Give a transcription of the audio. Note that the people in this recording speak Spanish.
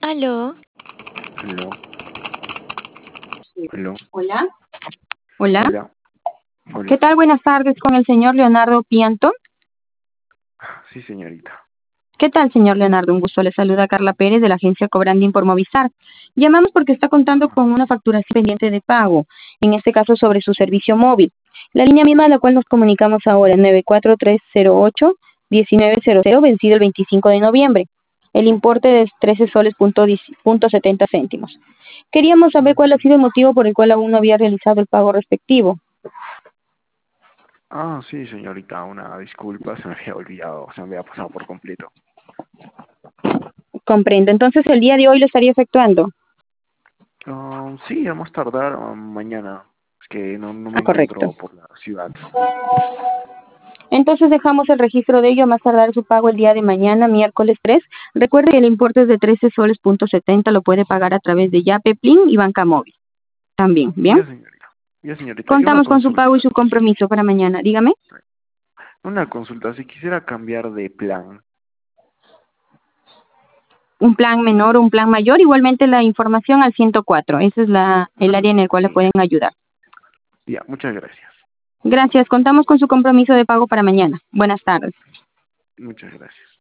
Aló, Aló, aló, Hola. Hola. hola, ¿Qué hola. tal? Buenas tardes con el señor Leonardo Pianto. Sí, señorita. ¿Qué tal, señor Leonardo? Un gusto. Le saluda Carla Pérez de la agencia Cobranding por Movistar. Llamamos porque está contando Ah, con una facturación pendiente de pago, en este caso sobre su servicio móvil. La línea misma a la cual nos comunicamos ahora, 94308-1900, vencido el 25 de noviembre. El importe es 13 soles punto 70 céntimos. Queríamos saber cuál ha ujú. sido el motivo por el cual aún no había realizado el pago respectivo. Sí, señorita, una disculpa, se me había olvidado, se me había pasado por completo. Comprendo. Entonces, el día de hoy lo estaría efectuando. Sí, a más tardar mañana. Es que no me Ah, correcto. encuentro por la ciudad. Entonces dejamos el registro de ello a más tardar su pago el día de mañana, miércoles 3. Recuerde que el importe es de 13 soles punto 70, lo puede pagar a través de Yape, Plin y Banca Móvil. También, ¿bien? Ya, señorita. Ya, señorita. Y una Contamos con su pago y consulta. su compromiso para mañana. Dígame. Una consulta. Si quisiera cambiar de plan. Un plan menor o un plan mayor, igualmente la información al 104. Ese es el área en el cual le Sí. pueden ayudar. Ya, muchas gracias. Gracias. Contamos con su compromiso de pago para mañana. Buenas tardes. Muchas gracias.